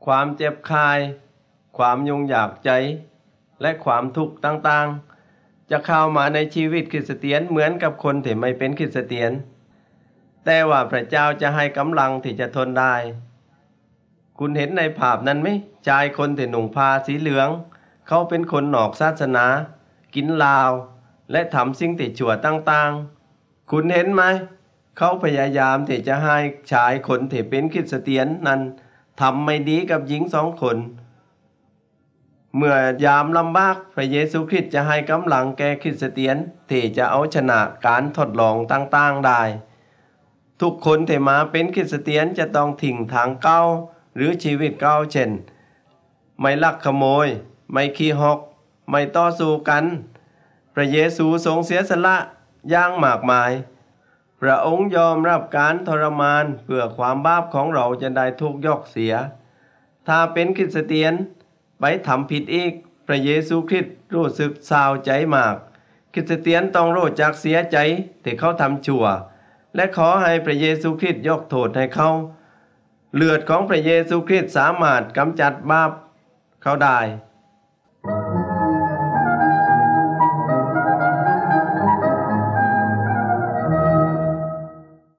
ความเจ็บคายความยุ่งยากใจและความทุกข์ต่างๆจะเข้ามาในชีวิตคริสเตียนเหมือนกับคนที่ไม่เป็นคริสเตียนแต่ว่าพระเจ้าจะให้กำลังที่จะทนได้คุณเห็นในภาพนั้นไหมชายคนที่นุ่งผ้าสีเหลืองเขาเป็นคนนอกศาสนากินเหล้าและทำสิ่งที่ชั่วต่างๆคุณเห็นไหมเขาพยายามที่จะให้ชายคนที่เป็นคริสเตียนนั้นทำไม่ดีกับหญิง2 คนเมื่อยามลำบากพระเยซูคริสต์จะให้กำลังแก่คริสเตียนที่จะเอาชนะการทดลองต่างๆได้ทุกคนที่มาเป็นคริสเตียนจะต้องทิ้งทางเก่าหรือชีวิตเก่าเช่นไม่ลักขโมยไม่ขี้หกไม่ต่อสู้กันพระเยซูทรงเสียสละอย่างมากมายพระองค์ยอมรับการทรมานเพื่อความบาปของเราจะได้ถูกยกเสียถ้าเป็นคริสเตียนไปทำผิดอีกพระเยซูคริสต์รู้สึกเศร้าใจมากคริสเตียนต้องรู้จักเสียใจที่เขาทำชั่วและขอให้พระเยซูคริสต์ยกโทษให้เขาเลือดของพระเยซูคริสต์สามารถกำจัดบาปเขาได้